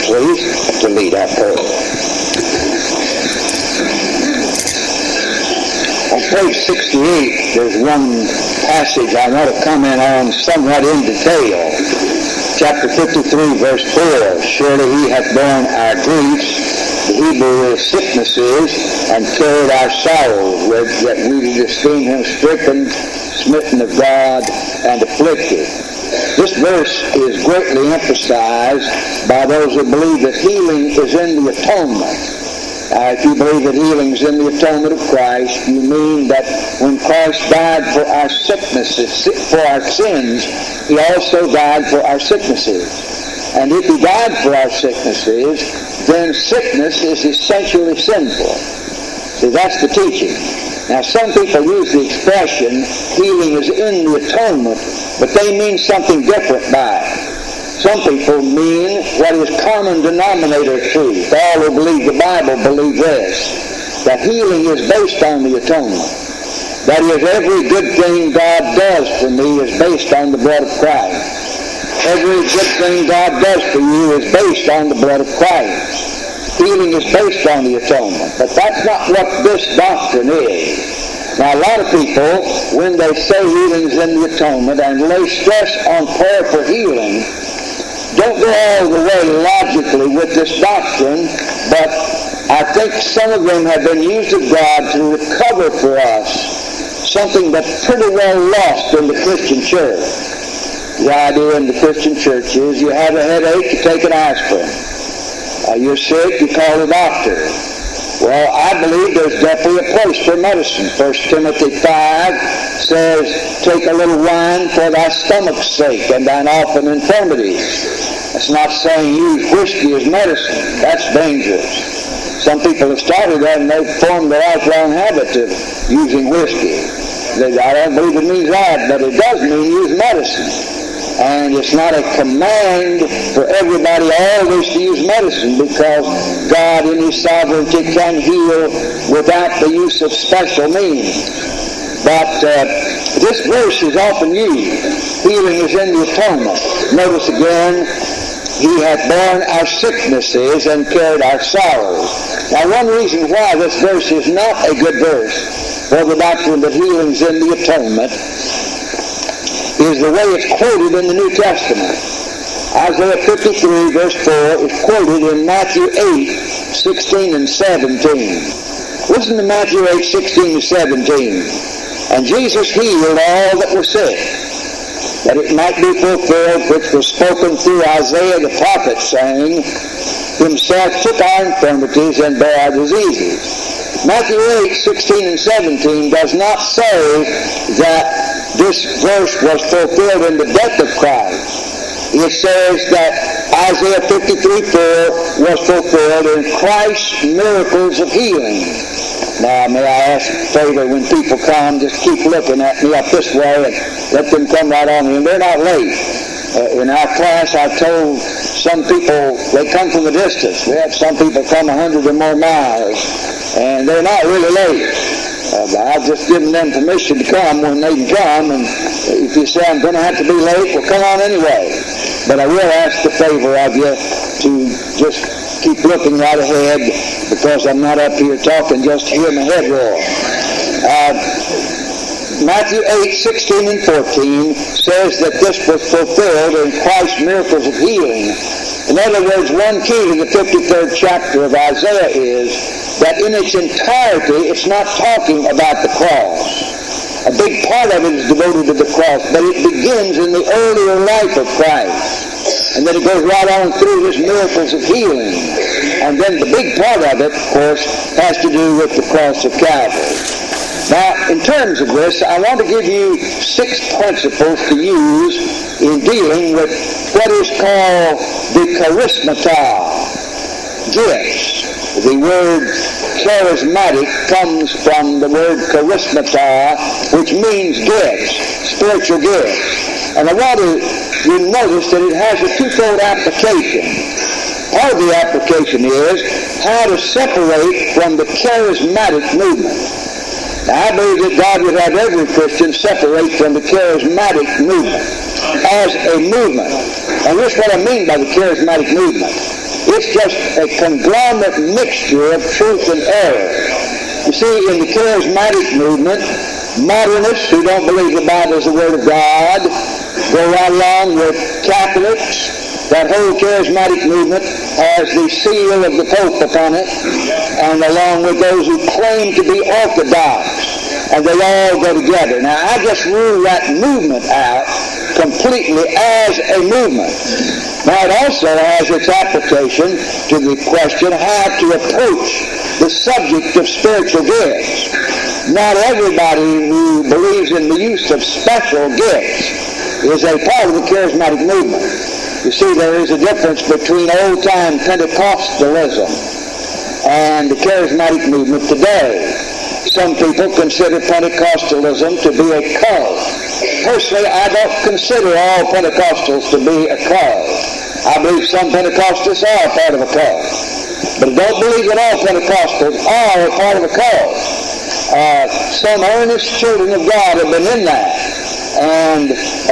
please, to lead our prayer. On page 68, there's one passage I want to comment on somewhat in detail. Chapter 53, verse 4, surely he hath borne our griefs, the Hebrew is sicknesses, and carried our sorrows, that we did esteem him stricken, smitten of God, and afflicted. This verse is greatly emphasized by those who believe that healing is in the atonement. If you believe that healing is in the atonement of Christ, you mean that when Christ died for our sicknesses, for our sins, he also died for our sicknesses. And if he died for our sicknesses, then sickness is essentially sinful. See, that's the teaching. Now, some people use the expression, healing is in the atonement, but they mean something different by it. Some people mean what is common denominator truth. All who believe the Bible believe this, that healing is based on the atonement. That is, every good thing God does for me is based on the blood of Christ. Every good thing God does for you is based on the blood of Christ. Healing is based on the atonement. But that's not what this doctrine is. Now, a lot of people, when they say healing is in the atonement and lay stress on prayer for healing, don't go all the way logically with this doctrine, but I think some of them have been used of God to recover for us something that's pretty well lost in the Christian church. The idea in the Christian church is you have a headache, you take an aspirin. You're sick, you call a doctor. Well, I believe there's definitely a place for medicine. 1 Timothy 5 says, take a little wine for thy stomach's sake and thine often infirmities. That's not saying use whiskey as medicine. That's dangerous. Some people have started that and they've formed a lifelong habit of using whiskey. I don't believe it means that, but it does mean use medicine. And it's not a command for everybody always to use medicine, because God in his sovereignty can heal without the use of special means. But this verse is often used. Healing is in the atonement. Notice again, he hath borne our sicknesses and carried our sorrows. Now, one reason why this verse is not a good verse for the doctrine that healing is in the atonement is the way it's quoted in the New Testament. Isaiah 53, verse 4 is quoted in Matthew 8, 16 and 17. Listen to Matthew 8, 16 and 17. And Jesus healed all that were sick, that it might be fulfilled which was spoken through Isaiah the prophet, saying, himself took our infirmities and bare our diseases. Matthew 8, 16 and 17 does not say that this verse was fulfilled in the death of Christ. It says that Isaiah 53:4 was fulfilled in Christ's miracles of healing. Now, may I ask a favor, when people come, just keep looking at me up this way and let them come right on me. And they're not late. In our class, I've told some people, they come from a distance. We have some people come 100 or more miles, and they're not really late. I've just given them permission to come when they can come, and if you say I'm going to have to be late, well, come on anyway. But I will ask the favor of you to just keep looking right ahead, because I'm not up here talking just to hear my head roll. Matthew 8, 16 and 14 says that this was fulfilled in Christ's miracles of healing. In other words, one key to the 53rd chapter of Isaiah is that in its entirety, it's not talking about the cross. A big part of it is devoted to the cross, but it begins in the earlier life of Christ. And then it goes right on through his miracles of healing. And then the big part of it, of course, has to do with the cross of Calvary. Now, in terms of this, I want to give you 6 principles to use in dealing with what is called the charismata, gifts. The word charismatic comes from the word charismata, which means gifts, spiritual gifts. And I want you notice that it has a twofold application. Part of the application is how to separate from the charismatic movement. Now, I believe that God would have every Christian separate from the charismatic movement as a movement. And this is what I mean by the charismatic movement. It's just a conglomerate mixture of truth and error. You see, in the charismatic movement, modernists who don't believe the Bible is the Word of God go right along with Catholics. That whole charismatic movement has the seal of the Pope upon it, and along with those who claim to be Orthodox, and they all go together. Now, I just rule that movement out completely as a movement. Now, it also has its application to the question how to approach the subject of spiritual gifts. Not everybody who believes in the use of special gifts is a part of the charismatic movement. You see, there is a difference between old-time Pentecostalism and the charismatic movement today. Some people consider Pentecostalism to be a cult. Personally, I don't consider all Pentecostals to be a cult. I believe some Pentecostals are part of a cult. But I don't believe that all Pentecostals are a part of a cult. Some earnest children of God have been in that. And,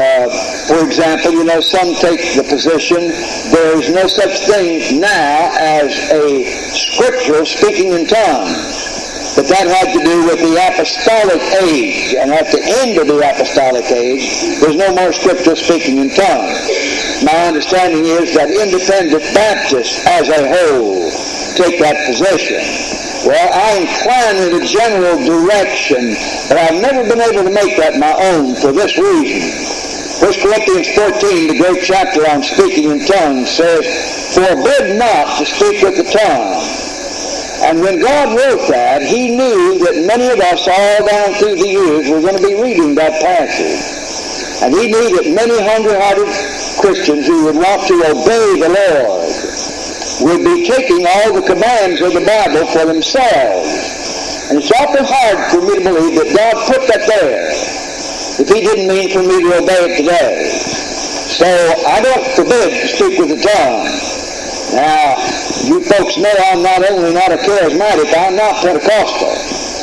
for example, some take the position there is no such thing now as a scriptural speaking in tongues. But that had to do with the apostolic age. And at the end of the apostolic age, there's no more scriptural speaking in tongues. My understanding is that independent Baptists as a whole take that position. Well, I incline in a general direction, but I've never been able to make that my own for this reason. 1 Corinthians 14, the great chapter on speaking in tongues, says, "Forbid not to speak with the tongue." And when God wrote that, He knew that many of us all down through the years were going to be reading that passage. And He knew that many hungry-hearted Christians who would want to obey the Lord would be taking all the commands of the Bible for themselves. And it's awful hard for me to believe that God put that there if He didn't mean for me to obey it today. So I don't forbid to speak with the tongue. Now, you folks know I'm not only not a charismatic, I'm not Pentecostal.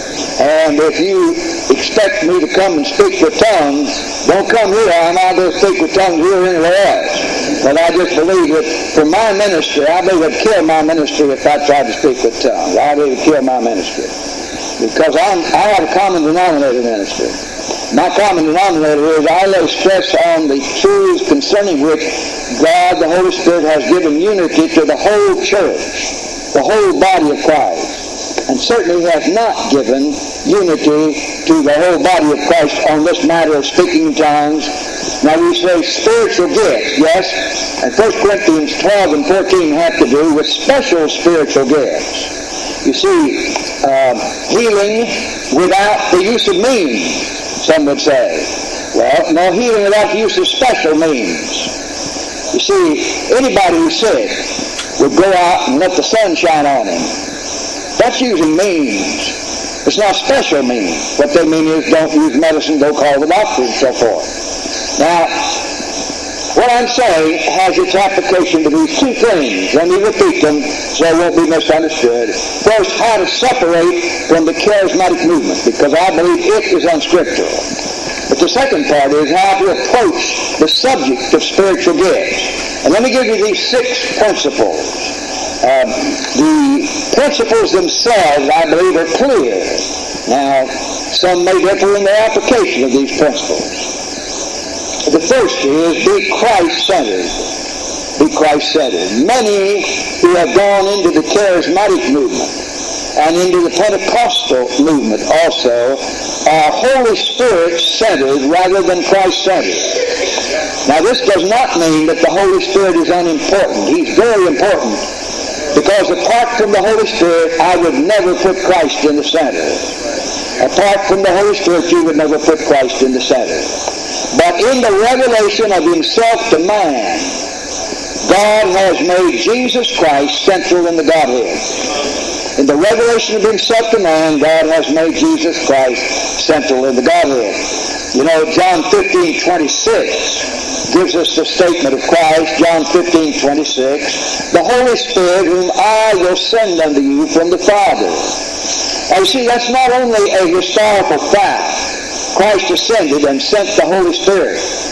And if you expect me to come and speak with tongues, don't come here. I'm not going to speak with tongues here or anywhere else. But I just believe that for my ministry, I believe it would kill my ministry if I tried to speak with tongues. I believe it would kill my ministry. Because I have a common denominator ministry. My common denominator is I lay stress on the truths concerning which God, the Holy Spirit, has given unity to the whole church, the whole body of Christ. And certainly has not given unity to the whole body of Christ on this matter of speaking in tongues. Now we say spiritual gifts, yes, and 1 Corinthians 12 and 14 have to do with special spiritual gifts. You see, healing without the use of means, some would say. Well, no, healing without the use of special means. You see, anybody who's sick would go out and let the sun shine on him. That's using means. It's not special means. What they mean is don't use medicine, don't call the doctor, and so forth. Now, what I'm saying has its application to these two things. Let me repeat them so it won't be misunderstood. First, how to separate from the charismatic movement, because I believe it is unscriptural. But the second part is how to approach the subject of spiritual gifts. And let me give you these 6 principles. The principles themselves, I believe, are clear. Now, some may differ in their application of these principles. The first is be Christ-centered. Be Christ-centered. Many who have gone into the charismatic movement and into the Pentecostal movement also are Holy Spirit-centered rather than Christ-centered. Now, this does not mean that the Holy Spirit is unimportant. He's very important. Because apart from the Holy Spirit, I would never put Christ in the center. Apart from the Holy Spirit, you would never put Christ in the center. But in the revelation of Himself to man, God has made Jesus Christ central in the Godhead. In the revelation of Himself to man, God has made Jesus Christ central in the Godhead. You know, John 15:26 gives us the statement of Christ. John 15:26, the Holy Spirit whom I will send unto you from the Father. And you see, that's not only a historical fact. Christ ascended and sent the Holy Spirit.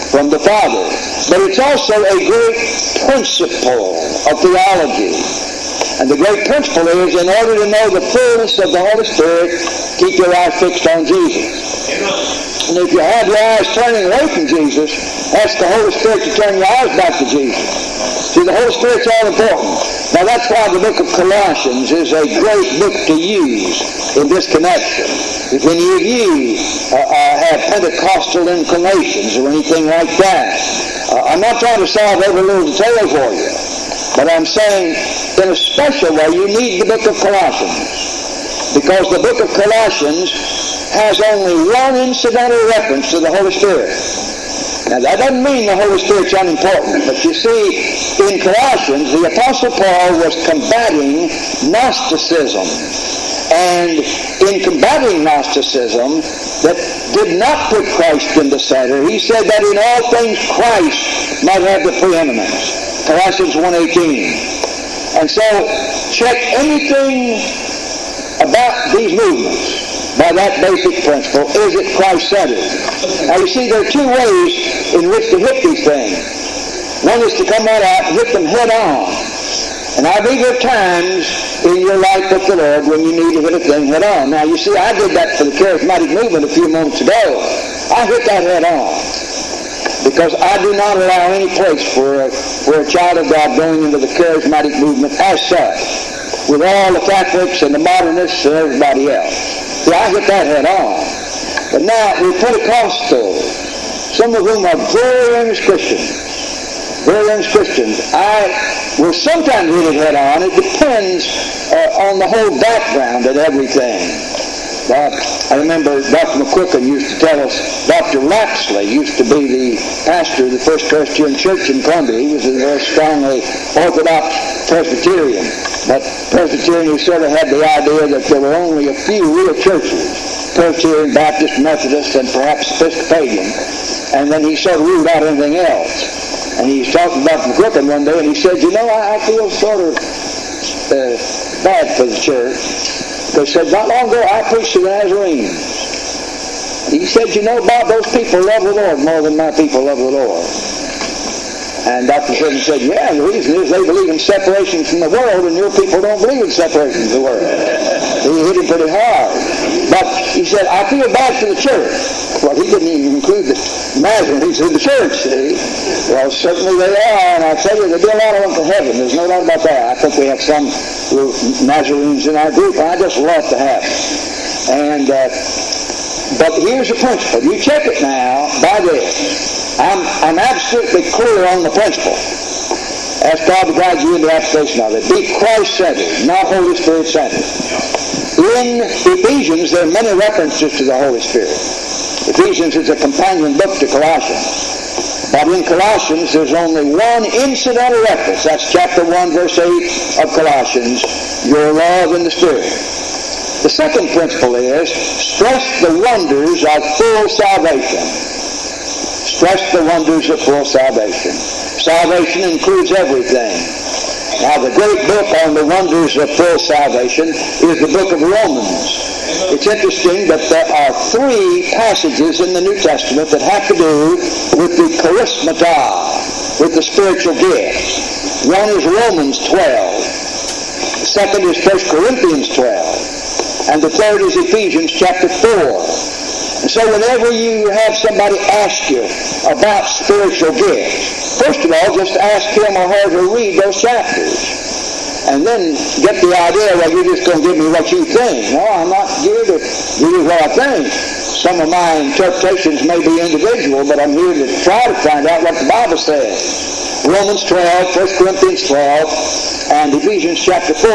from the Father. But it's also a great principle of theology. And the great principle is, in order to know the fullness of the Holy Spirit, keep your eyes fixed on Jesus. And if you have your eyes turning away from Jesus, ask the Holy Spirit to turn your eyes back to Jesus. See, the Holy Spirit's all important. Now that's why the book of Colossians is a great book to use in this connection. If any of you have Pentecostal inclinations or anything like that, I'm not trying to solve every little detail for you, but I'm saying in a special way you need the book of Colossians, because the book of Colossians has only one incidental reference to the Holy Spirit. Now that doesn't mean the Holy Spirit's unimportant, but you see, in Colossians, the Apostle Paul was combating Gnosticism. And in combating Gnosticism that did not put Christ in the center, he said that in all things Christ might have the preeminence. Colossians 1:18. And so, check anything about these movements by that basic principle. Is it Christ-centered? Now you see, there are two ways in which to hit these things. One is to come right out and hit them head on. And I think there are times in your life with the Lord when you need to hit a thing head on. Now you see, I did that for the charismatic movement a few moments ago. I hit that head on, because I do not allow any place for a child of God going into the charismatic movement as such, with all the Catholics and the modernists and everybody else. See, I hit that head on. But now, with Pentecostals, some of whom are very earnest Christians, I will sometimes hit it head on. It depends on the whole background and everything. I remember Dr. McQuicken used to tell us, Dr. Lapsley used to be the pastor of the First Presbyterian Church in Columbia. He was a very strongly Orthodox Presbyterian. But Presbyterian, he sort of had the idea that there were only a few real churches, Presbyterian, Baptist, Methodist, and perhaps Episcopalian. And then he sort of ruled out anything else. And he was talking about McQuicken one day, and he said, you know, I feel sort of bad for the church. Because he said, not long ago, I preached to the Nazarenes. He said, you know, Bob, those people love the Lord more than my people love the Lord. And Dr. Fitton said, yeah, the reason is they believe in separation from the world, and your people don't believe in separation from the world. He hit him pretty hard. But he said, I feel bad for the church. Well, he didn't even include the Nazarenes in the church, see? Well, certainly they are, and I tell you, there'll be a lot of them for heaven. There's no doubt about that. I think we have some Nazarenes in our group, and I just love to have them. And, but here's the principle. You check it now by this. I'm absolutely clear on the principle. Ask God to guide you in the application of it. Be Christ-centered, not Holy Spirit-centered. In Ephesians, there are many references to the Holy Spirit. Ephesians is a companion book to Colossians. But in Colossians, there's only one incidental reference. That's chapter 1, verse 8 of Colossians, your love in the Spirit. The second principle is, stress the wonders of full salvation. Stress the wonders of full salvation. Salvation includes everything. Now, the great book on the wonders of full salvation is the book of Romans. It's interesting that there are 3 passages in the New Testament that have to do with the charismata, with the spiritual gifts. One is Romans 12. The second is 1 Corinthians 12. And the third is Ephesians chapter 4. And so whenever you have somebody ask you about spiritual gifts, first of all, just ask him or her to read those chapters. And then get the idea, well, you're just going to give me what you think. No, I'm not here to give you what I think. Some of my interpretations may be individual, but I'm here to try to find out what the Bible says. Romans 12, 1 Corinthians 12, and Ephesians chapter 4.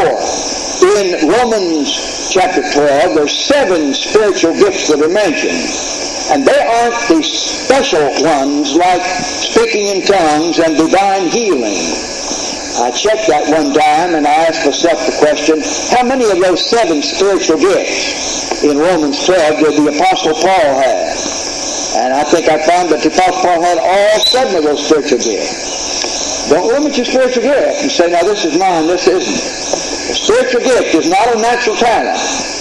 In Romans chapter 12, there's 7 spiritual gifts that are mentioned. And they aren't the special ones like speaking in tongues and divine healing. I checked that one time and I asked myself the question, how many of those 7 spiritual gifts in Romans 12 did the Apostle Paul have? And I think I found that the Apostle Paul had all 7 of those spiritual gifts. Don't limit your spiritual gift and say, now this is mine, this isn't. A spiritual gift is not a natural talent.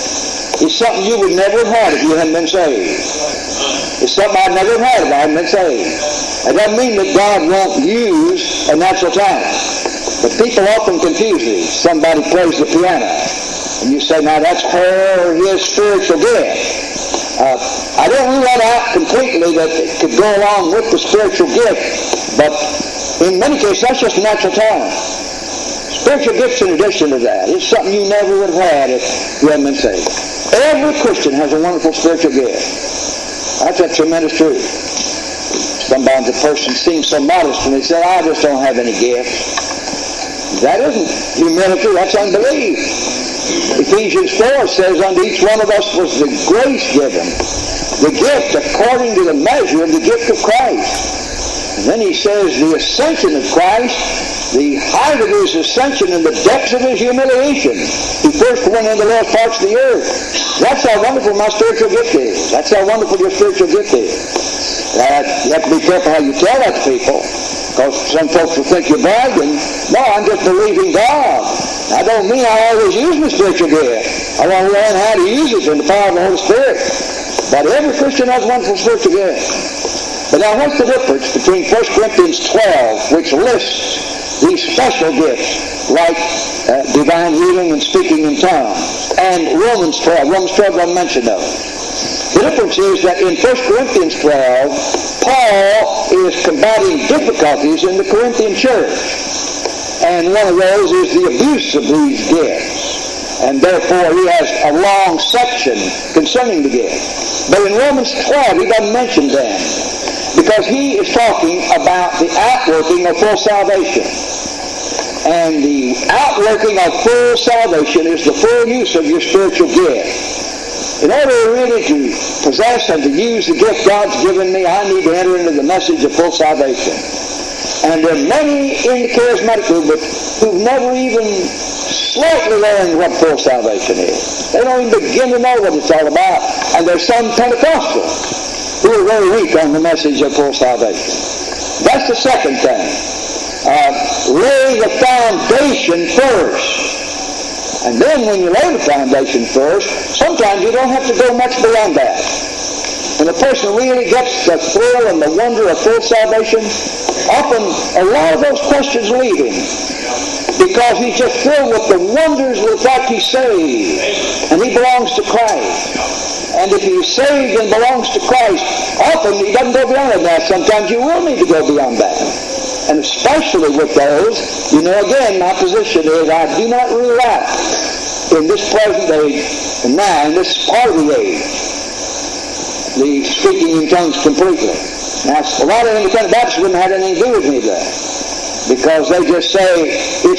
It's something you would never have had if you hadn't been saved. It's something I'd never have had if I hadn't been saved. It doesn't mean that God won't use a natural talent. But people often confuse these. Somebody plays the piano, and you say, now that's her or his spiritual gift. I don't rule that out completely that it could go along with the spiritual gift, but in many cases that's just a natural talent. Spiritual gifts in addition to that. It's something you never would have had if you hadn't been saved. Every Christian has a wonderful spiritual gift. That's a tremendous truth. Sometimes a person seems so modest and they say, I just don't have any gifts. That isn't humility, that's unbelief. Ephesians 4 says, unto each one of us was the grace given, the gift according to the measure of the gift of Christ. And then he says the ascension of Christ, the height of his ascension and the depths of his humiliation. He first went into the lowest parts of the earth. That's how wonderful my spiritual gift is. That's how wonderful your spiritual gift is. You have to be careful how you tell that to people, because some folks will think you're bragging. No, I'm just believing God. I don't mean I always use my spiritual gift. I want to learn how to use it in the power of the Holy Spirit. But every Christian has a wonderful spiritual gift. But now what's the difference between 1 Corinthians 12, which lists these special gifts, like divine healing and speaking in tongues, and Romans 12? Romans 12 don't mention those. The difference is that in 1 Corinthians 12, Paul is combating difficulties in the Corinthian church. And one of those is the abuse of these gifts. And therefore he has a long section concerning the gifts. But in Romans 12 he doesn't mention them, because he is talking about the outworking of full salvation. And the outworking of full salvation is the full use of your spiritual gift. In order really to possess and to use the gift God's given me, I need to enter into the message of full salvation. And there are many in the charismatic movement who've never even slightly learned what full salvation is. They don't even begin to know what it's all about. And there's some Pentecostals who are very weak on the message of full salvation. That's the second thing. Lay the foundation first. And then when you lay the foundation first, sometimes you don't have to go much beyond that. When a person really gets the thrill and the wonder of full salvation, often a lot of those questions leave him, because he's just filled with the wonders of the fact he's saved and he belongs to Christ. And if he's saved and belongs to Christ, often he doesn't go beyond that. Sometimes you will need to go beyond that. And especially with those, again, my position is I do not rule out in this present age, and now in this part of the age, the speaking in tongues completely. Now, a lot of independent Baptists wouldn't have anything to do with me there, because they just say it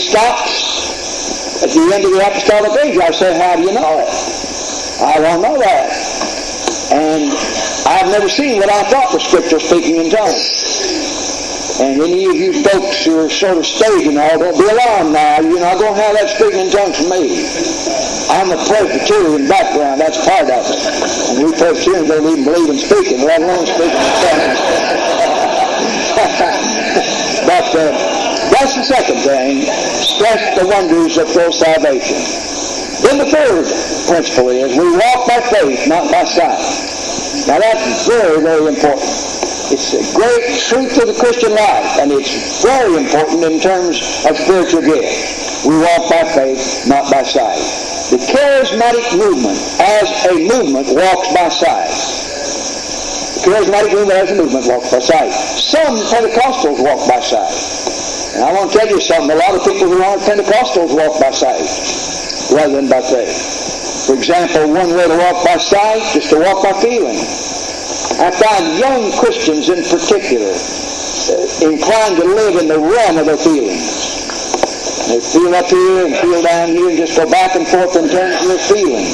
stops at the end of the apostolic age. I say, how do you know it? I don't know that. And I've never seen what I thought was Scripture speaking in tongues. And any of you folks who are sort of staging all, don't be alarmed now. You're not going to have that speaking in tongues from me. I'm a Presbyterian background. That's part of it. And we Presbyterians don't even believe in speaking, let alone speaking in tongues. But that's the second thing. Stress the wonders of full salvation. Then the third principle is we walk by faith, not by sight. Now that's very, very important. It's a great truth of the Christian life, and it's very important in terms of spiritual gifts. We walk by faith, not by sight. The charismatic movement, as a movement, walks by sight. The charismatic movement, as a movement, walks by sight. Some Pentecostals walk by sight. And I want to tell you something. A lot of people who aren't Pentecostals walk by sight rather than by faith. For example, one way to walk by sight is to walk by feeling. I find young Christians in particular inclined to live in the realm of their feelings. They feel up here and feel down here and just go back and forth in terms of their feelings.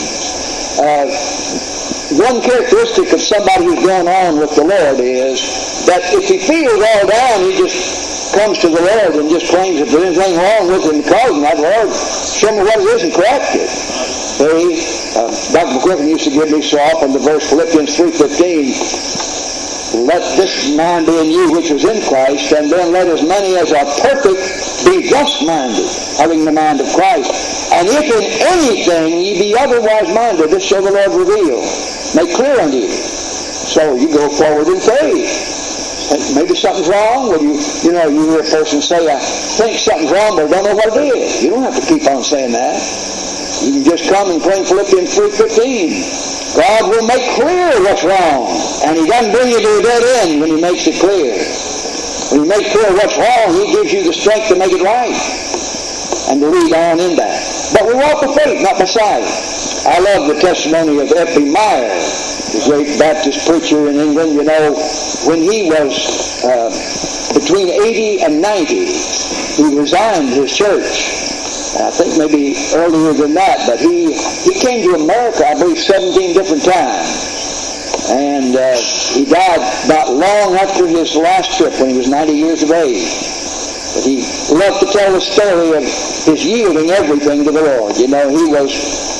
One characteristic of somebody who's gone on with the Lord is that if he feels all down, he just comes to the Lord and just claims if there's anything wrong with him, calls him, Lord, show me what it is and correct it. Dr. McQuicken used to give me so often the verse Philippians 3:15, let this mind be in you which was in Christ, and then let as many as are perfect be thus minded, having the mind of Christ. And if in anything ye be otherwise minded, this shall the Lord reveal, make clear unto you. So you go forward in faith. Maybe something's wrong. Well, you hear a person say, I think something's wrong, but I don't know what it is. You don't have to keep on saying that. You can just come and claim Philippians 3:15. God will make clear what's wrong. And He doesn't bring you to a dead end when He makes it clear. When He makes clear what's wrong, He gives you the strength to make it right and to lead on in that. But we walk by faith, not by sight. I love the testimony of F.B. Meyer, the great Baptist preacher in England. You know, when he was between 80 and 90, he resigned his church. I think maybe earlier than that, but he came to America, I believe, 17 different times. And he died not long after his last trip when he was 90 years of age. But he loved to tell the story of his yielding everything to the Lord. You know, he was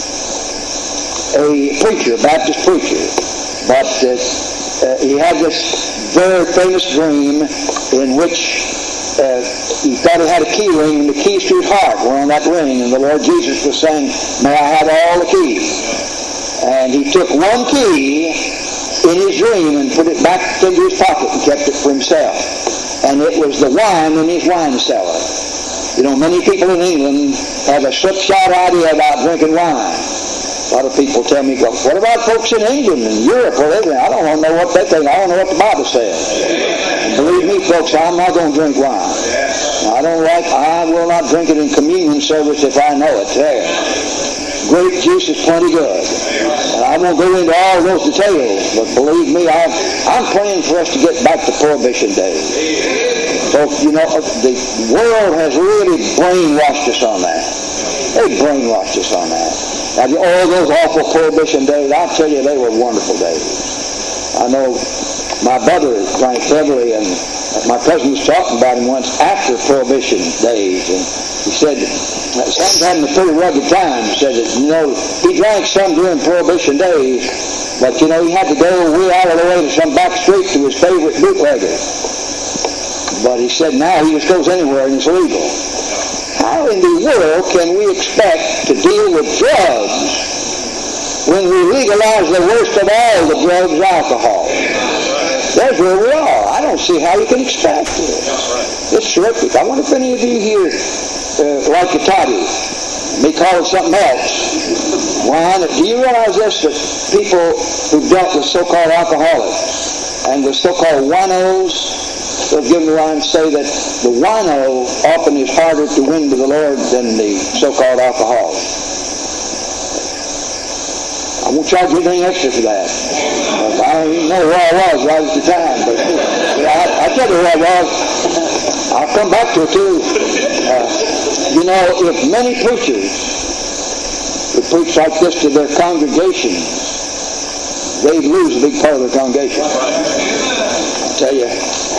a preacher, a Baptist preacher, but he had this very famous dream in which he thought he had a key ring, and the keys to his heart were on that ring, and the Lord Jesus was saying, may I have all the keys? And he took one key in his dream and put it back into his pocket and kept it for himself. And it was the wine in his wine cellar. You know, many people in England have a slipshod idea about drinking wine. A lot of people tell me, well, what about folks in England and Europe where they live? I don't want to know what they think. I don't know what the Bible says. And believe me, folks, I'm not going to drink wine. I will not drink it in communion service if I know it. There. Grape juice is plenty good. And I won't go into all those details, but believe me, I'm praying for us to get back to Prohibition days. Folks, you know, the world has really brainwashed us on that. They brainwashed us on that. Now, all those awful Prohibition days, I tell you, they were wonderful days. I know my brother drank heavily, and my cousin was talking about him once after Prohibition days, and he said, Sam's having a pretty rugged time. He said that, you know, he drank some during Prohibition days, but, you know, he had to go way out of the way to some back street to his favorite bootlegger. But he said now he just goes anywhere and it's legal. How in the world can we expect to deal with drugs when we legalize the worst of all the drugs, alcohol? There's where we are. I don't see how you can expect it. It's terrific. I wonder if any of you here like a toddy, may call it something else. Wine. Do you realize this, that people who've dealt with so-called alcoholics and the so-called winos, they'll give the line say that the wino often is harder to win to the Lord than the so-called alcoholic. I won't charge you anything extra for that. I don't even know where I was right at the time, but I'll tell you where I was. I'll come back to it too. You know, if many preachers would preach like this to their congregations, they'd lose a big part of their congregation. I'll tell you,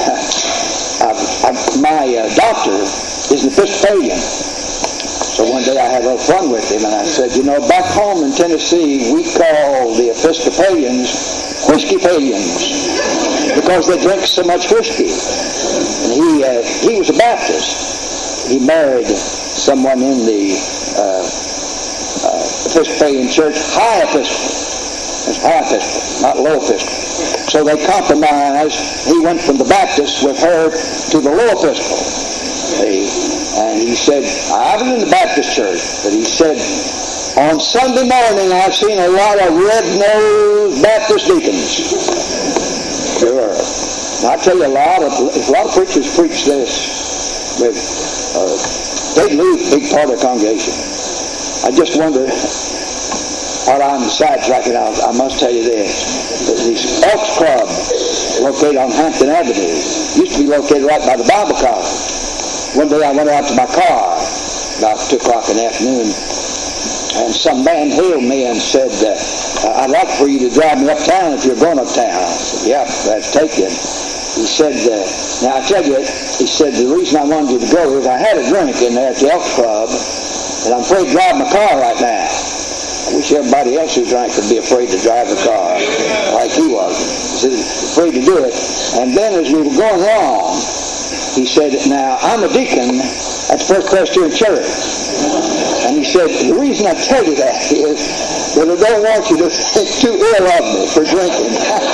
my doctor is an Episcopalian. So one day I had a little fun with him, and I said, you know, back home in Tennessee, we call the Episcopalians whiskey-palians because they drink so much whiskey. And he was a Baptist. He married someone in the Episcopalian church, high Episcopal. It's high Episcopal, not low Episcopal. So they compromised. He went from the Baptist with her to the low Episcopal. And he said, I was in the Baptist church, but he said, on Sunday morning I've seen a lot of red-nosed Baptist deacons. Sure. And I tell you, if a lot of preachers preach this, they'd lose a big part of their congregation. I just wonder, while I'm sidetracking, I must tell you this. This Elks Club, located on Hampton Avenue, used to be located right by the Bible college. One day I went out to my car about 2 o'clock in the afternoon, and some man hailed me and said, I'd like for you to drive me uptown if you're going uptown. I said, yeah, that's taken. He said, now I tell you, he said, the reason I wanted you to go is I had a drink in there at the Elks Club, and I'm afraid to drive my car right now. I wish everybody else who drank could be afraid to drive a car like he was. He said, afraid to do it. And then as we were going along, he said, now, I'm a deacon at the First Presbyterian Church. And he said, the reason I tell you that is that I don't want you to think too ill of me for drinking.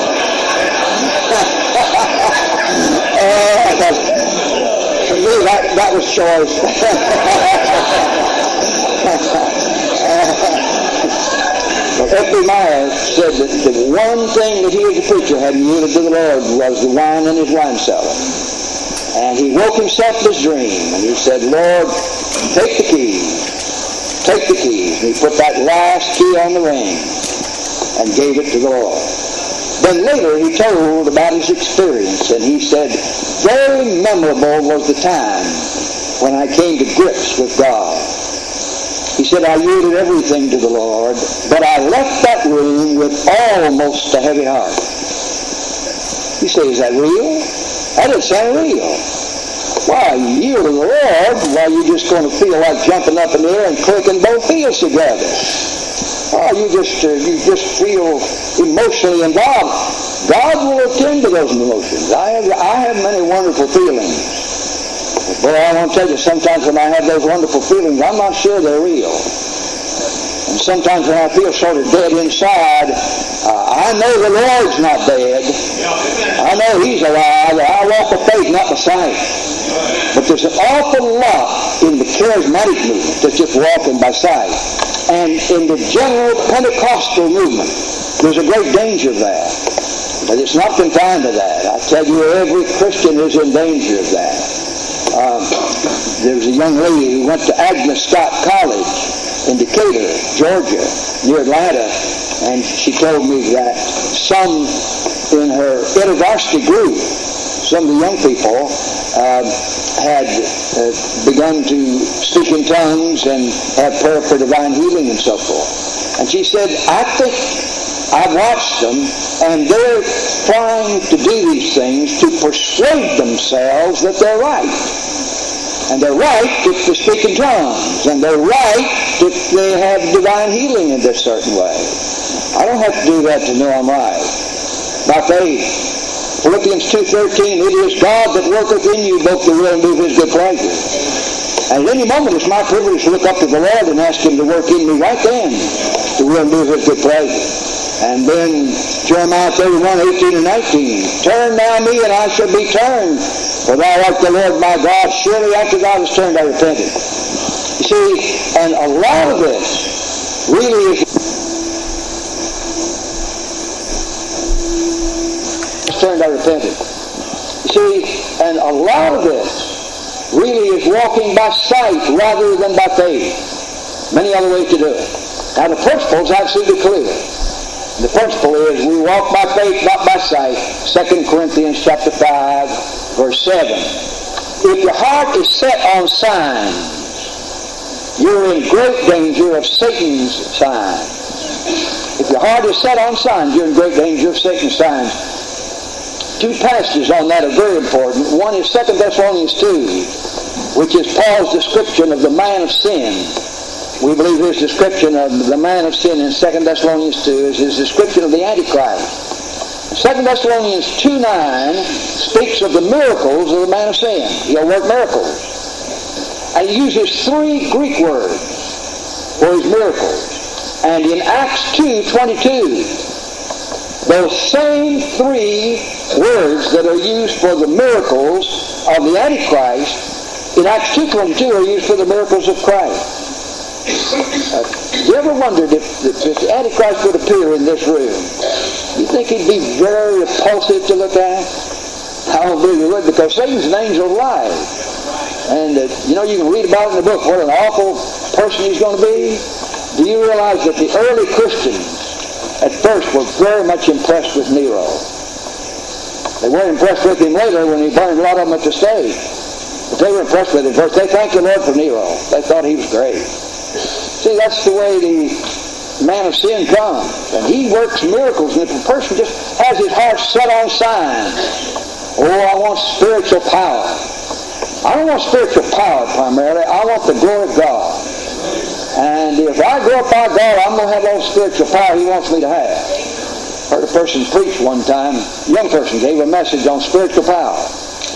For me, that was choice. F.B. Meyer said that the one thing that he as a preacher had yielded to the Lord was the wine in his wine cellar. And he woke himself from his dream, and he said, Lord, take the keys. Take the keys. And he put that last key on the ring and gave it to the Lord. Then later he told about his experience, and he said, very memorable was the time when I came to grips with God. He said, I yielded everything to the Lord, but I left that room with almost a heavy heart. You say, is that real? That doesn't sound real. Why, you yield to the Lord, why, you're just going to feel like jumping up in the air and clicking both heels together. Oh, you just feel emotionally involved. God will attend to those emotions. I have many wonderful feelings. Boy, I want to tell you, sometimes when I have those wonderful feelings, I'm not sure they're real. And sometimes when I feel sort of dead inside, I know the Lord's not dead. I know He's alive. I walk by faith, not by sight. But there's an awful lot in the charismatic movement that's just walking by sight. And in the general Pentecostal movement, there's a great danger of that. But it's not confined to that. I tell you, every Christian is in danger of that. There was a young lady who went to Agnes Scott College in Decatur, Georgia, near Atlanta, and she told me that some in her InterVarsity group, some of the young people had begun to speak in tongues and have prayer for divine healing and so forth. And she said, I think I've watched them, and they're trying to do these things to persuade themselves that they're right. And they're right if they speak in tongues. And they're right if they have divine healing in this certain way. I don't have to do that to know I'm right. By faith. Philippians 2:13, it is God that worketh in you both to will and do His good pleasure. And at any moment it's my privilege to look up to the Lord and ask Him to work in me right then to will and do His good pleasure. And then Jeremiah 31:18 and 19, turn now me and I shall be turned. For thou art the Lord my God, surely after thou hast turned I repented. You see, and a lot of this really is turned I repented. You see, and a lot of this really is walking by sight rather than by faith. Many other ways to do it. Now the principle is absolutely clear. The principle is we walk by faith, not by sight. 2 Corinthians chapter 5, verse 7. If your heart is set on signs, you're in great danger of Satan's signs. If your heart is set on signs, you're in great danger of Satan's signs. Two passages on that are very important. One is 2 Thessalonians 2, which is Paul's description of the man of sin. We believe his description of the man of sin in 2 Thessalonians 2 is his description of the Antichrist. 2 Thessalonians 2:9 speaks of the miracles of the man of sin. He'll work miracles. And he uses three Greek words for his miracles. And in Acts 2:22, those same three words that are used for the miracles of the Antichrist in Acts 2:22 are used for the miracles of Christ. You ever wondered if the Antichrist would appear in this room? You think he'd be very repulsive to look at? I don't believe he would, because Satan's an angel of light. And you can read about it in the book, what an awful person he's going to be. Do you realize that the early Christians at first were very much impressed with Nero? They weren't impressed with him later when he burned a lot of them at the stake. But they were impressed with him first. They thanked the Lord for Nero. They thought he was great. See, that's the way the man of sin comes. And he works miracles. And if a person just has his heart set on signs, I want spiritual power. I don't want spiritual power primarily. I want the glory of God. And if I glorify God, I'm going to have all the spiritual power He wants me to have. I heard a person preach one time. A young person gave a message on spiritual power.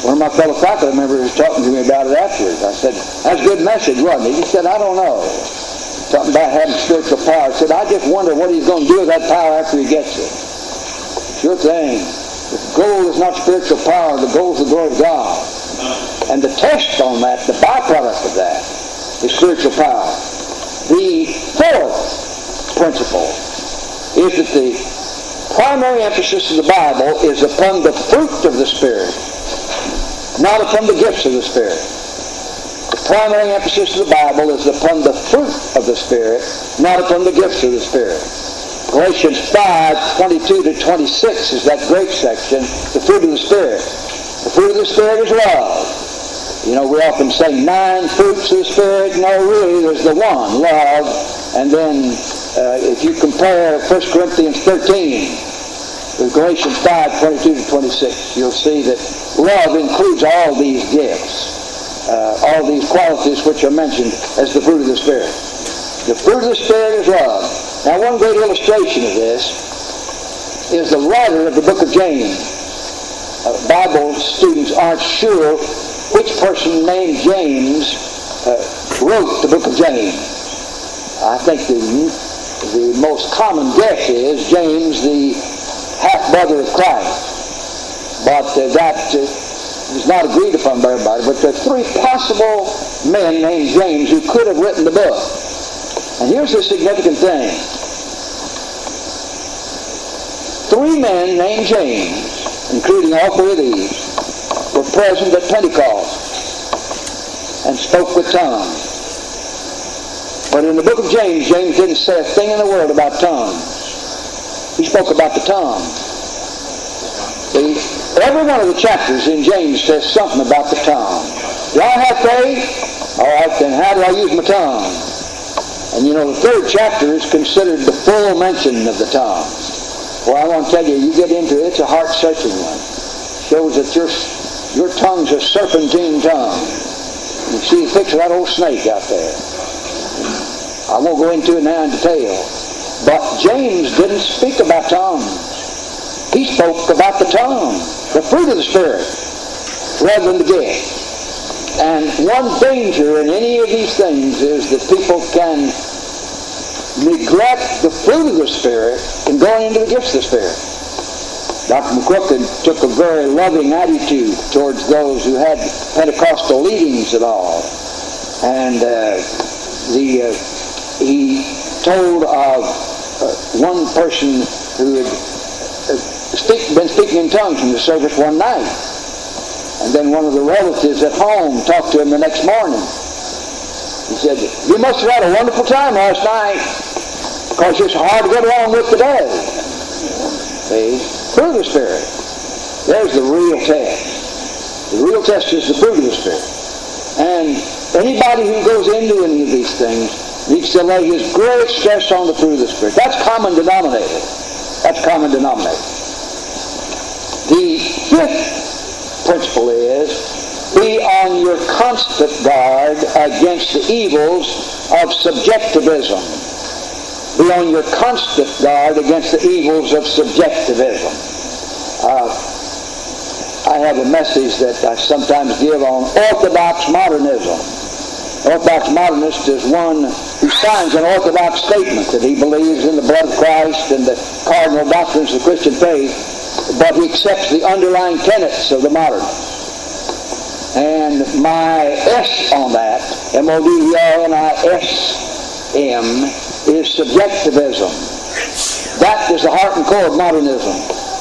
One of my fellow faculty members was talking to me about it afterwards. I said, that's a good message, wasn't it? He said, I don't know. Talking about having spiritual power. I said, I just wonder what he's going to do with that power after he gets it. Sure thing. The goal is not spiritual power. The goal is the glory of God. And the test on that, the byproduct of that, is spiritual power. The fourth principle is that the primary emphasis of the Bible is upon the fruit of the Spirit, not upon the gifts of the Spirit. The primary emphasis of the Bible is upon the fruit of the Spirit, not upon the gifts of the Spirit. Galatians 5:22 to 26 is that great section, the fruit of the Spirit. The fruit of the Spirit is love. You know, we often say 9 fruits of the Spirit. No, really, there's the one, love. And then if you compare 1 Corinthians 13 with Galatians 5:22 to 26, you'll see that love includes all these gifts, all these qualities which are mentioned as the fruit of the Spirit. The fruit of the Spirit is love. Now, one great illustration of this is the writer of the book of James. Bible students aren't sure which person named James wrote the book of James. I think the most common guess is James, the half-brother of Christ. But that is not agreed upon by everybody. But there are 3 possible men named James who could have written the book. And here's the significant thing. 3 men named James, including all 3 of these, were present at Pentecost and spoke with tongues. But in the book of James, James didn't say a thing in the world about tongues. He spoke about the tongue. See, every one of the chapters in James says something about the tongue. Do I have faith? All right, then how do I use my tongue? And you know, the 3rd chapter is considered the full mention of the tongue. Well, I want to tell you, you get into it, it's a heart-searching one. Shows that your tongue's a serpentine tongue. You see the picture of that old snake out there. I won't go into it now in detail. But James didn't speak about tongues. He spoke about the tongue, the fruit of the Spirit, rather than the gift. And one danger in any of these things is that people can neglect the fruit of the Spirit and going into the gifts of the Spirit. Dr. McQuilkin took a very loving attitude towards those who had Pentecostal leadings at all. And he told of one person who had been speaking in tongues in the service one night. And then one of the relatives at home talked to him the next morning. He said, you must have had a wonderful time last night because it's hard to get along with today. See? Fruit of the Spirit. There's the real test. The real test is the fruit of the Spirit. And anybody who goes into any of these things needs to lay his great stress on the fruit of the Spirit. That's common denominator. That's common denominator. The 5th principle is, be on your constant guard against the evils of subjectivism. Be on your constant guard against the evils of subjectivism. I have a message that I sometimes give on orthodox modernism. Orthodox modernist is one who signs an orthodox statement that he believes in the blood of Christ and the cardinal doctrines of the Christian faith, but he accepts the underlying tenets of the modernists. And my S on that, M-O-D-E-R-N-I-S-M, is subjectivism. That is the heart and core of modernism.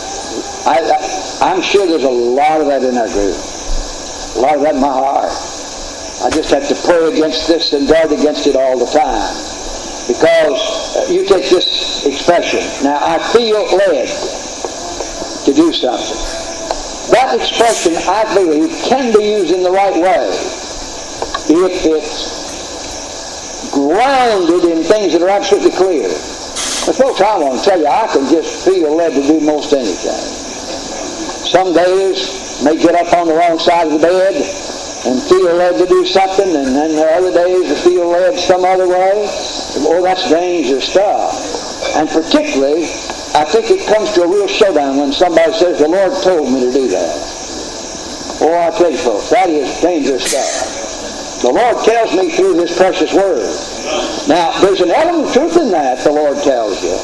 I'm sure there's a lot of that in our group. A lot of that in my heart. I just have to pray against this and guard against it all the time. Because you take this expression, now I feel led to do something. That expression, I believe, can be used in the right way if it's grounded in things that are absolutely clear. But folks, I want to tell you, I can just feel led to do most anything. Some days may get up on the wrong side of the bed and feel led to do something, and then the other days I feel led some other way. Oh, that's dangerous stuff. And particularly, I think it comes to a real showdown when somebody says, the Lord told me to do that. Oh, I tell you folks, that is dangerous stuff. The Lord tells me through His precious Word. Now, there's an element of truth in that, the Lord tells you.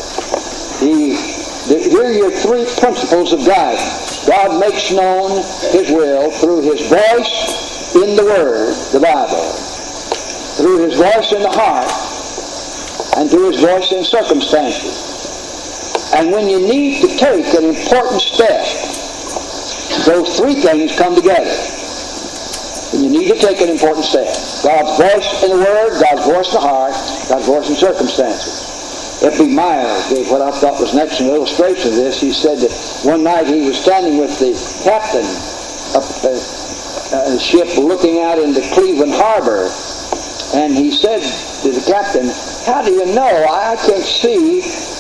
Here are your three principles of guidance. God makes known His will through His voice in the Word, the Bible, through His voice in the heart, and through His voice in circumstances. And when you need to take an important step, those three things come together. When you need to take an important step, God's voice in the Word, God's voice in the heart, God's voice in circumstances. F.B. Meyer gave what I thought was an excellent illustration of this. He said that one night he was standing with the captain of a ship looking out into Cleveland Harbor, and he said to the captain, "How do you know? I can't see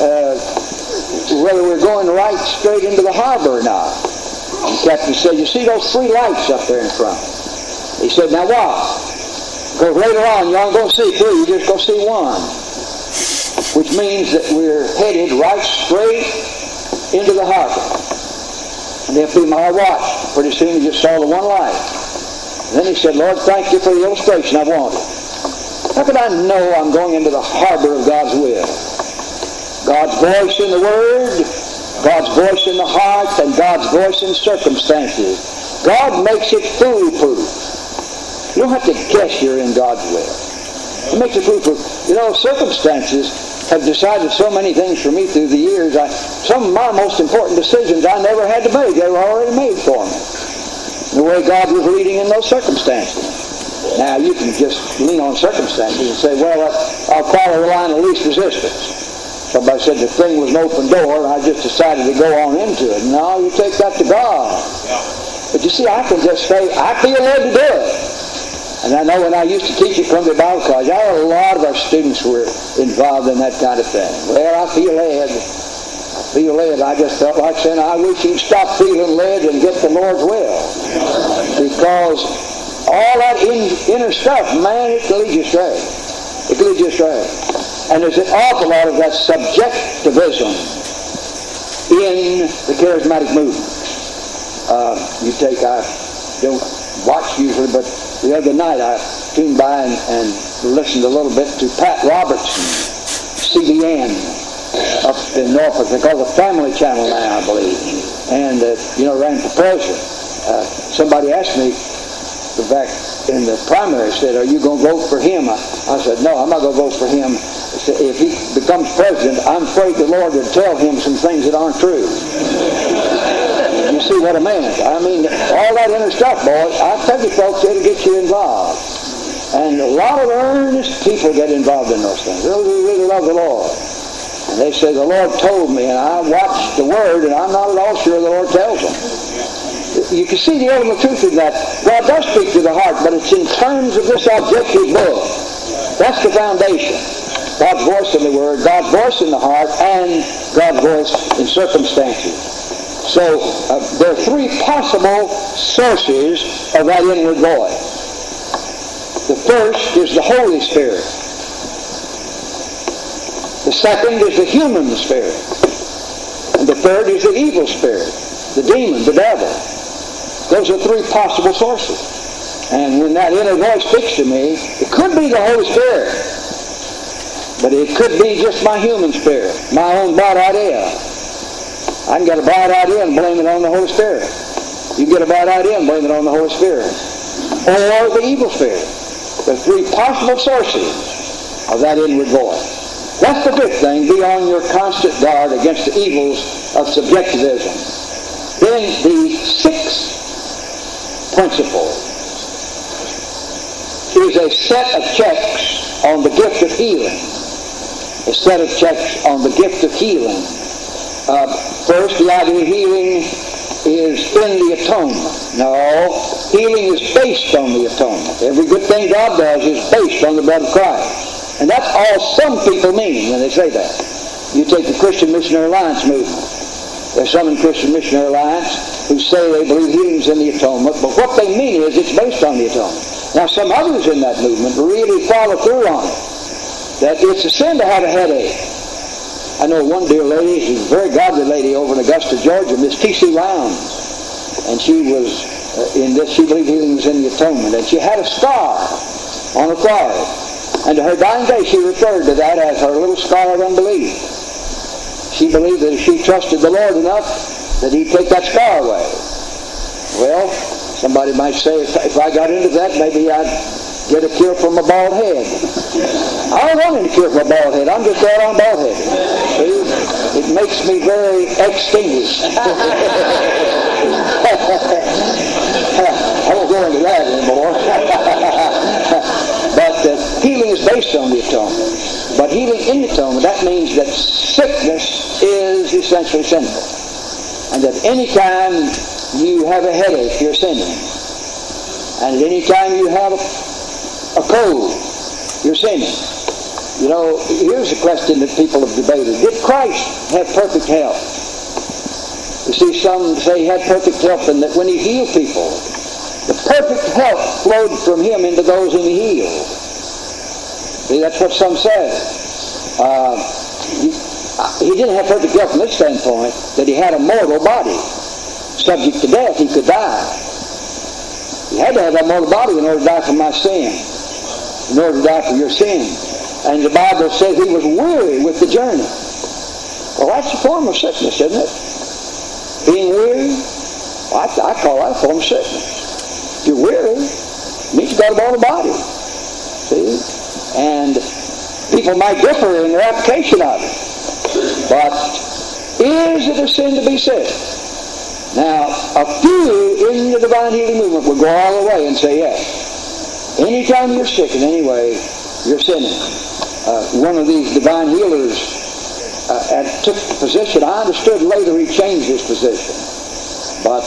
whether we're going right straight into the harbor or not." The captain said, "You see those three lights up there in front?" He said, "Now watch. Because later on you aren't going to see three, you're just going to see one." Which means that we're headed right straight into the harbor. And F.B. Meyer watched. Pretty soon he just saw the one light. And then he said, "Lord, thank you for the illustration I wanted. How could I know I'm going into the harbor of God's will? God's voice in the Word, God's voice in the heart, and God's voice in circumstances. God makes it foolproof. You don't have to guess you're in God's will. He makes it foolproof. You know, circumstances have decided so many things for me through the years. Some of my most important decisions I never had to make. They were already made for me. The way God was leading in those circumstances. Now, you can just lean on circumstances and say, well, I'll follow the line of least resistance. Somebody said the thing was an open door and I just decided to go on into it. No, you take that to God. But you see, I can just say, I feel led to do it. And I know when I used to teach at Columbia Bible College, a lot of our students were involved in that kind of thing. Well, I feel led. I just felt like saying, I wish you'd stop feeling led and get the Lord's will. Because all that inner stuff, man, it can lead you astray. It can lead you astray. And there's an awful lot of that subjectivism in the charismatic movement. I don't watch usually, but the other night I tuned by and listened a little bit to Pat Robertson, CBN, up in Norfolk. They call it the Family Channel now, I believe. And, ran for president. Somebody asked me back in the primary, said, "Are you going to vote for him?" I said, "No, I'm not going to vote for him. If he becomes president, I'm afraid the Lord would tell him some things that aren't true." You see what I meant? I mean, all that inner stuff, boy, I tell you folks, it'll get you involved. And a lot of earnest people get involved in those things. Those who really love the Lord. And they say, the Lord told me, and I watched the Word, and I'm not at all sure the Lord tells them. You can see the element of truth in that. God does speak to the heart, but it's in terms of this objective book. That's the foundation. God's voice in the Word, God's voice in the heart, and God's voice in circumstances. So there are three possible sources of that inward voice. The first is the Holy Spirit. The second is the human spirit. And the third is the evil spirit, the demon, the devil. Those are three possible sources. And when that inner voice speaks to me, it could be the Holy Spirit. But it could be just my human spirit, my own bad idea. I can get a bad idea and blame it on the Holy Spirit. You can get a bad idea and blame it on the Holy Spirit. Or the evil spirit. There are three possible sources of that inward voice. That's the fifth thing. Be on your constant guard against the evils of subjectivism. Then the sixth principle is a set of checks on the gift of healing. A set of checks on the gift of healing. First, the idea of healing is in the atonement. No, healing is based on the atonement. Every good thing God does is based on the blood of Christ. And that's all some people mean when they say that. You take the Christian Missionary Alliance movement. There's some in Christian Missionary Alliance who say they believe healing's in the atonement, but what they mean is it's based on the atonement. Now, some others in that movement really follow through on it. That it's a sin to have a headache. I know one dear lady, she's a very godly lady over in Augusta, Georgia, Miss T.C. Lowndes. And she was in this, she believed healing was in the atonement. And she had a scar on her forehead. And to her dying day, she referred to that as her little scar of unbelief. She believed that if she trusted the Lord enough, that He'd take that scar away. Well, somebody might say, if I got into that, maybe I'd get a cure from a bald head. I don't want any cure for a bald head. I'm just going on bald head. See? It makes me very extinguished. I won't go into that anymore. But healing is based on the atonement. But healing in the atonement, that means that sickness is essentially sinful. And that any time you have a headache, you're sinning. And at any time you have a cold, you're sinning. You know, here's a question that people have debated. Did Christ have perfect health? You see, some say He had perfect health and that when He healed people, the perfect health flowed from Him into those whom He healed. See, that's what some say. He didn't have perfect health from this standpoint, that He had a mortal body. Subject to death, He could die. He had to have that mortal body in order to die for my sin. In order to die for your sin. And the Bible says He was weary with the journey. Well, that's a form of sickness, isn't it? Being weary, I call that a form of sickness. If you're weary, it means you've got a mortal body. See? And people might differ in their application of it. But is it a sin to be sick? Now, a few in the divine healing movement will go all the way and say yes. Anytime you're sick in any way, you're sinning. One of these divine healers took the position. I understood later he changed his position. But,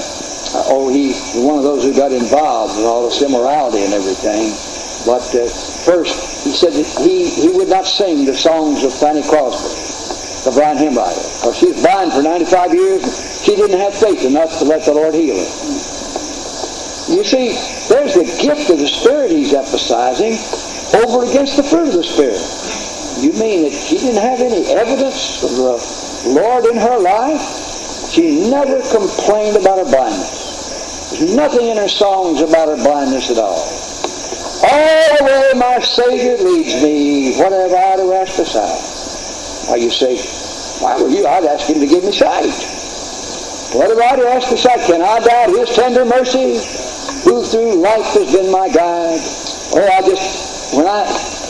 he's one of those who got involved with all this immorality and everything. But first, he said that he would not sing the songs of Fanny Crosby, the blind hymn writer. Because she was blind for 95 years. She didn't have faith enough to let the Lord heal her. You see, there's the gift of the Spirit he's emphasizing over against the fruit of the Spirit. You mean that she didn't have any evidence of the Lord in her life? She never complained about her blindness. There's nothing in her songs about her blindness at all. All the way my Savior leads me, what have I to ask beside? Why, you say, why were you? I'd ask Him to give me sight. What have I to ask beside? Can I doubt His tender mercy, who through life has been my guide? When I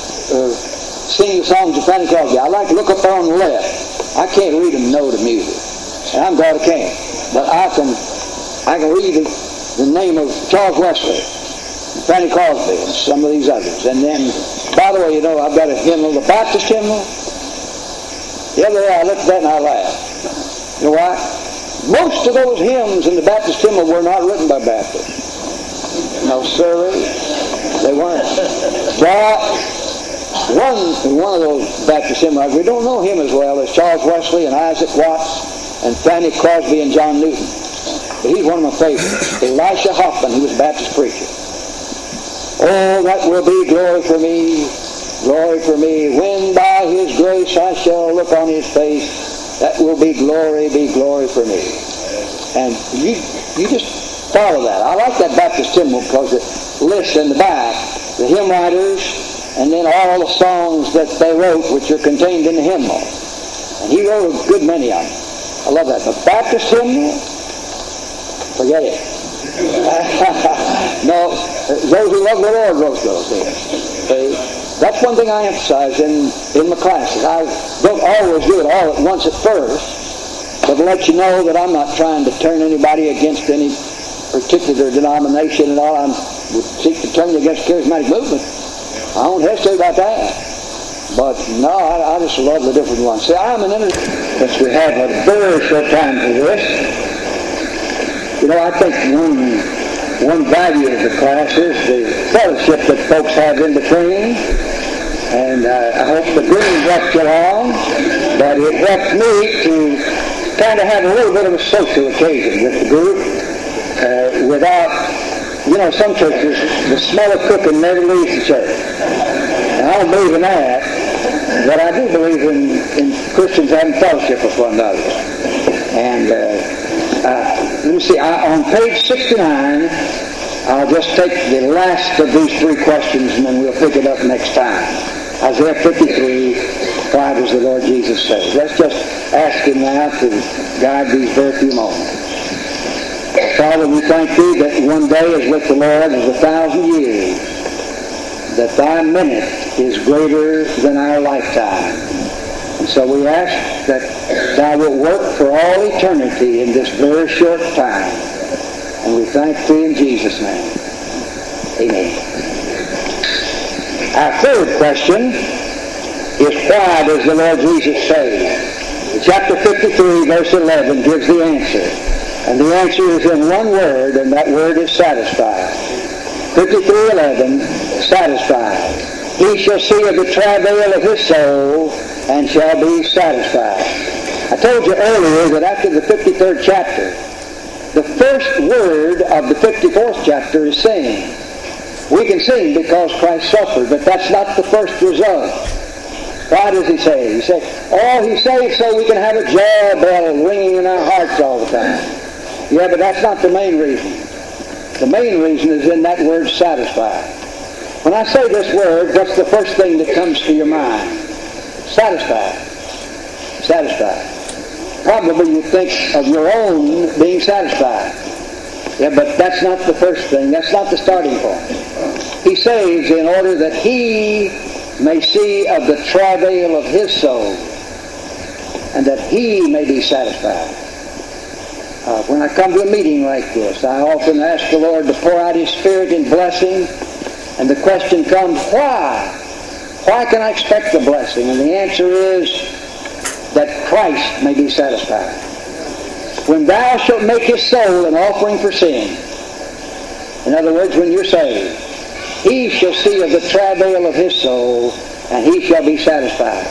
sing the songs of Fanny Crosby, I like to look up on the left. I can't read them note of music. And I'm glad I can't. But I can read the name of Charles Wesley, Fanny Crosby, and some of these others. And then, by the way, you know, I've got a hymnal, the Baptist hymnal. The other day I looked at that and I laughed. You know why? Most of those hymns in the Baptist hymnal were not written by Baptists. No, sir, they weren't. But one of those Baptist hymnals, we don't know him as well as Charles Wesley and Isaac Watts and Fanny Crosby and John Newton. But he's one of my favorites. Elisha Hoffman, who was a Baptist preacher. Oh, that will be glory for me, when by His grace I shall look on His face. That will be glory for me. And you just follow that. I like that Baptist hymnal because it lists in the back the hymn writers and then all the songs that they wrote which are contained in the hymnal. And he wrote a good many of them. I love that. The Baptist hymnal, forget it. No, those who love the Lord wrote those things. See? That's one thing I emphasize in my classes. I don't always do it all at once at first, but to let you know that I'm not trying to turn anybody against any particular denomination at all. I would seek to turn you against the charismatic movement. I don't hesitate about that. But no, I just love the different ones. See, since we have a very short time for this, you know, I think one value of the class is the fellowship that folks have in between. And I hope the green helped you along, but it helped me to kind of have a little bit of a social occasion with the group without, you know, some churches, the smell of cooking never leaves the church. And I don't believe in that, but I do believe in Christians having fellowship with one another. And let me see, on page 69, I'll just take the last of these three questions and then we'll pick it up next time. Isaiah 53, why does the Lord Jesus say? Let's just ask Him now to guide these very few moments. Father, we thank Thee that one day is with the Lord as 1,000 years, that Thy minute is greater than our lifetime. And so we ask that Thou wilt work for all eternity in this very short time. And we thank Thee in Jesus' name. Amen. Our third question is, why does the Lord Jesus say? Chapter 53, verse 11 gives the answer. And the answer is in one word, and that word is satisfied. 53:11, satisfied. He shall see of the travail of his soul, and shall be satisfied. I told you earlier that after the 53rd chapter, the first word of the 54th chapter is sing. We can sing because Christ suffered, but that's not the first result. Why does He say? He said, He saved so we can have a joy bell ringing in our hearts all the time. Yeah, but that's not the main reason. The main reason is in that word satisfied. When I say this word, what's the first thing that comes to your mind? Satisfied. Satisfied. Probably you think of your own being satisfied. Yeah, but that's not the first thing. That's not the starting point. He saves in order that He may see of the travail of His soul, and that He may be satisfied. When I come to a meeting like this, I often ask the Lord to pour out His Spirit in blessing, and the question comes, why? Why can I expect the blessing? And the answer is that Christ may be satisfied. When thou shalt make His soul an offering for sin, in other words, when you're saved, He shall see of the travail of His soul, and He shall be satisfied.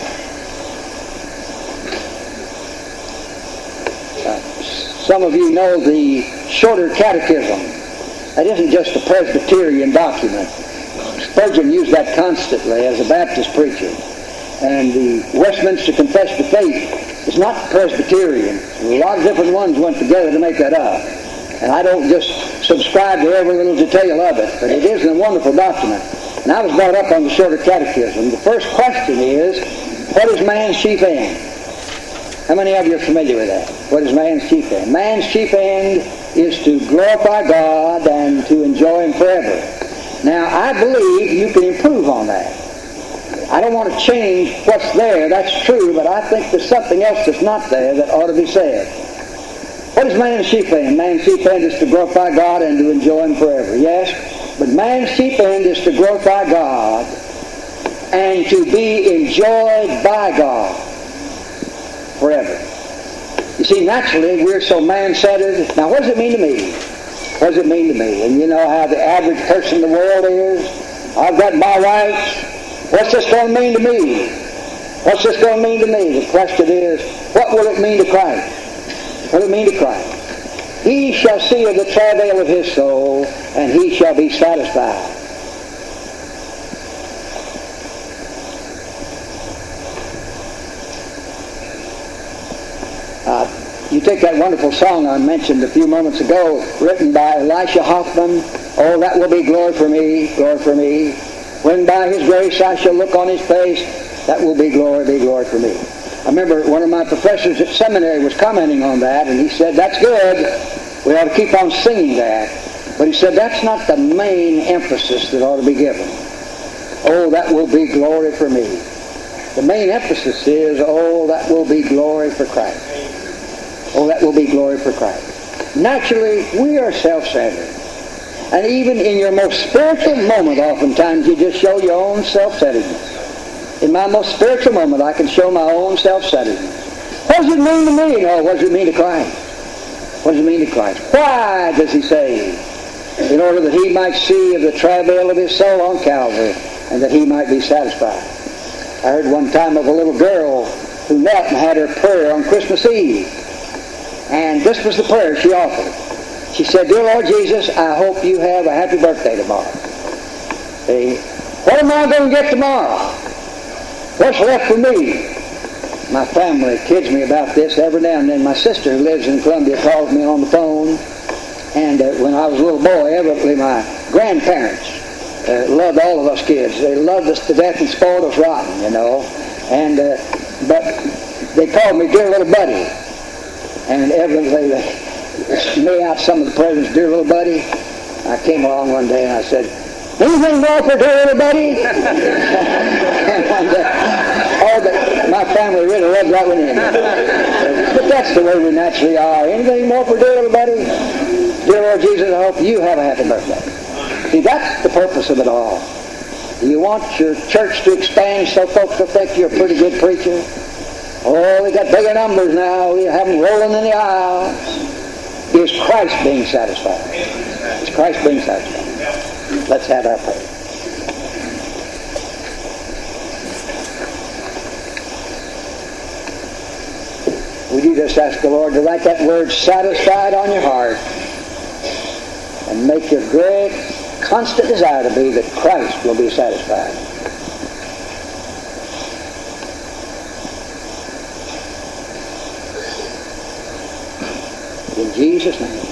Some of you know the Shorter Catechism. That isn't just a Presbyterian document. Spurgeon used that constantly as a Baptist preacher. And the Westminster Confession of Faith is not Presbyterian. A lot of different ones went together to make that up. And I don't just subscribe to every little detail of it, but it is a wonderful document. And I was brought up on the Shorter Catechism. The first question is, what is man's chief end? How many of you are familiar with that? What is man's chief end? Man's chief end is to glorify God and to enjoy Him forever. Now, I believe you can improve on that. I don't want to change what's there, that's true, but I think there's something else that's not there that ought to be said. What is man's chief end? Man's chief end is to glorify God and to enjoy Him forever. Yes, but man's chief end is to glorify God and to be enjoyed by God forever. You see, naturally, we're so man-centered. Now, what does it mean to me? What does it mean to me? And you know how the average person in the world is. I've got my rights. What's this going to mean to me? What's this going to mean to me? The question is, what will it mean to Christ? What will it mean to Christ? He shall see of the travail of His soul, and He shall be satisfied. You take that wonderful song I mentioned a few moments ago, written by Elisha Hoffman, "Oh, that will be glory for me, glory for me. When by His grace I shall look on His face, that will be glory for me." I remember one of my professors at seminary was commenting on that, and he said, that's good. We ought to keep on singing that. But he said, that's not the main emphasis that ought to be given. Oh, that will be glory for me. The main emphasis is, oh, that will be glory for Christ. Oh, that will be glory for Christ. Naturally, we are self-centered. And even in your most spiritual moment, oftentimes you just show your own self-centeredness. In my most spiritual moment, I can show my own self-centeredness. What does it mean to me? No, what does it mean to Christ? What does it mean to Christ? Why does He save? In order that He might see of the travail of His soul on Calvary, and that He might be satisfied. I heard one time of a little girl who knelt and had her prayer on Christmas Eve. And this was the prayer she offered. She said, "Dear Lord Jesus, I hope you have a happy birthday tomorrow. What am I going to get tomorrow? What's left for me? My family kids me about this every now and then. My sister, who lives in Columbia, calls me on the phone. And when I was a little boy, evidently my grandparents loved all of us kids. They loved us to death and spoiled us rotten, you know. And but they called me dear little buddy. And evidently they lay out some of the presents, dear little buddy. I came along one day and I said, anything more for dear little buddy? And my family really loved that one in. But that's the way we naturally are. Anything more for dear little buddy? Dear Lord Jesus, I hope you have a happy birthday. See, that's the purpose of it all. You want your church to expand so folks will think you're a pretty good preacher. Oh, we got bigger numbers now. We have them rolling in the aisles. Is Christ being satisfied? Is Christ being satisfied? Let's have our prayer. Would you just ask the Lord to write that word satisfied on your heart and make your great constant desire to be that Christ will be satisfied. In Jesus' name.